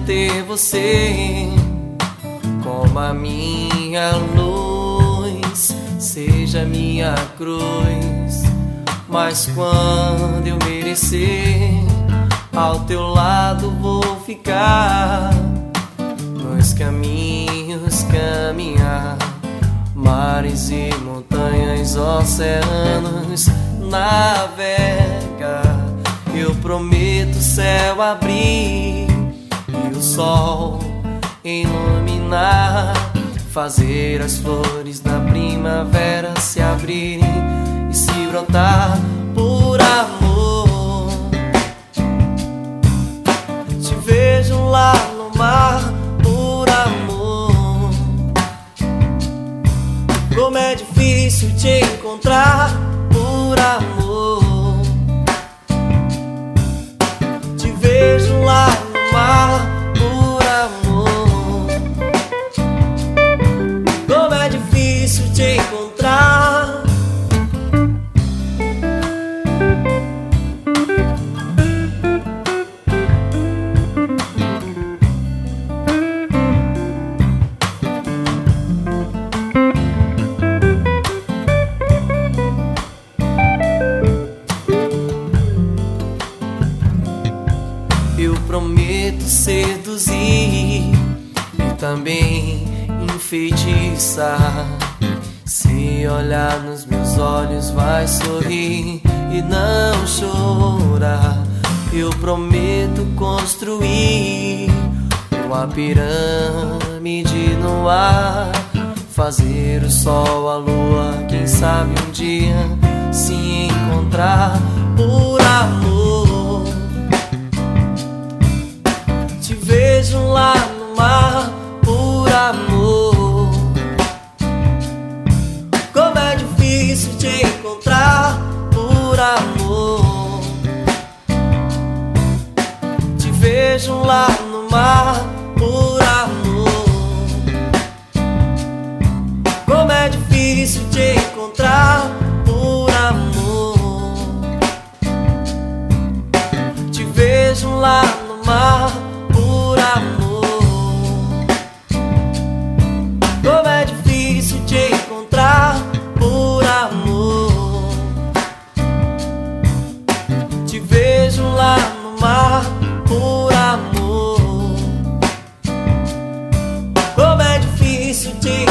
ter você como a minha luz, seja minha cruz. Mas quando eu merecer, ao teu lado vou ficar, nos caminhos caminhar, mares e montanhas, oceanos navega. Eu prometo o céu abrir e o sol iluminar, fazer as flores da primavera se abrirem e se brotar por amor. Te vejo lá no mar por amor. Como é difícil te encontrar por amor. Te vejo lá no mar por amor. Como é difícil te encontrar. Eu prometo seduzir e também enfeitiçar. Se olhar nos meus olhos vai sorrir e não chorar. Eu prometo construir uma pirâmide no ar, fazer o sol, a lua, quem sabe um dia se encontrar por amor. Te vejo lá no mar por amor. Como é difícil te encontrar por amor. Te vejo lá no mar por amor. Como é difícil te encontrar por amor. Te vejo lá no mar por amor. Como é difícil te encontrar por amor. Te vejo lá no mar por amor. Como é difícil te